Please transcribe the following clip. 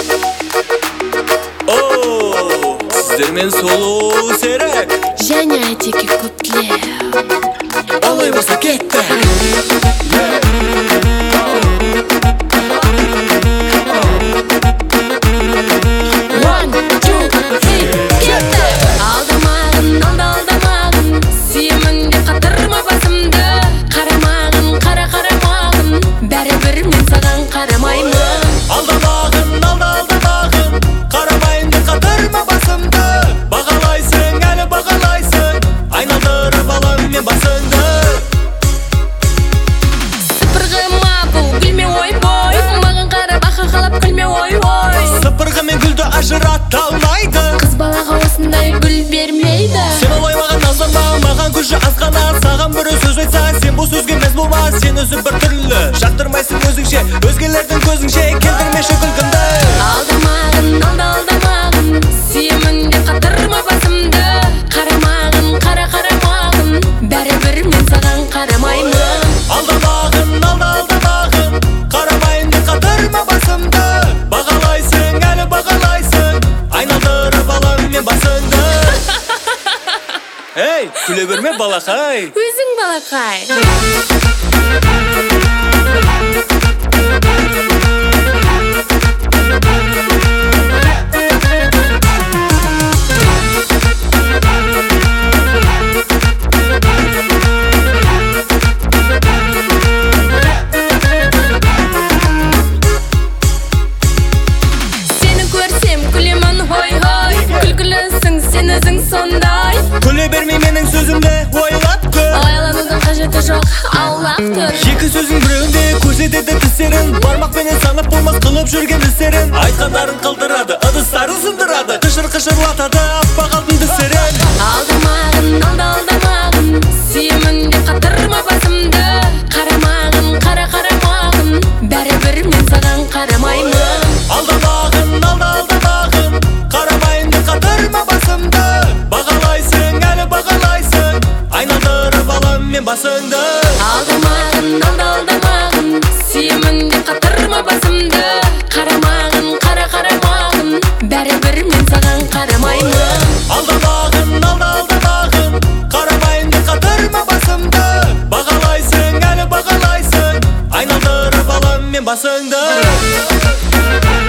Сіздермен солу серік және әйтеке көптілеу. Олай болса кетті. Алдамағын, сүйемін деп қатырма басымды. Қарамағын, қарамағын, бәрібір мен саған қарамаймын. Алдамағын, қарамайын деп қатырма басымды. Бағалайсың, әлі бағалайсың, айналдырып алам мен басыңды. Сыпырғыма бұл гүлме ой-бой, маған қарап ақы-қалап күлме ой-ой. Сыпырғы мен гүлді ажырата алмайды. Қыз балаға осындай гүл бермейді. Сен олай маған назданба, маған күші азғана. Саған бір сөз айтса, сен бұл сөзге мәз болма. Сен өзің бір түрлі, жақтырмайсың өзіңше, өзгелердің көзіңше келтірмеші күлкімді. Алдамағын, сүйемін деп қатырма басымды. Қарамағын, қарамағын, бәрібір мен саған қарамаймын. Алдамағын, қарамайын деп қатырма басымды. Бағалайсың, әлі бағалайсың, айналдырып алам мен басыңды. Эй, күле берме балақай. Өзің балақай. Сені көрсем күлемін хой-хой, күлкілісің сен өзің сондай. Күле бермей менің сөзімді ойлап көр. Ойланудың қажеті жоқ, аулақ тұр. Екі сөзің біреуінде көрсетеді тістерін. Бармақпенен санап болмас қылып жүрген істерін. Айтқандарын қылдырады, ыдыстарын сындырады, қышыр-қышырлатады аппақ алтын тістерін. Алдамағын, сүйемін деп қатырма басымды. Қарамағын, қарамағын, бәрібір мен саған қарамаймын. Алдамағын, қарамайын деп қатырма басымды. Бағалайсың, әлі бағалайсың, айналдырып алам мен басыңды. Алдамағын, сүйемін деп қатырма басымды. Қарамағын, қарамағын, бәрібір мен саған қарамаймын. Алдамағын, қарамайын деп қатырма басымды. Бағалайсың, әлі бағалайсың, айналдырып алам мен басыңды.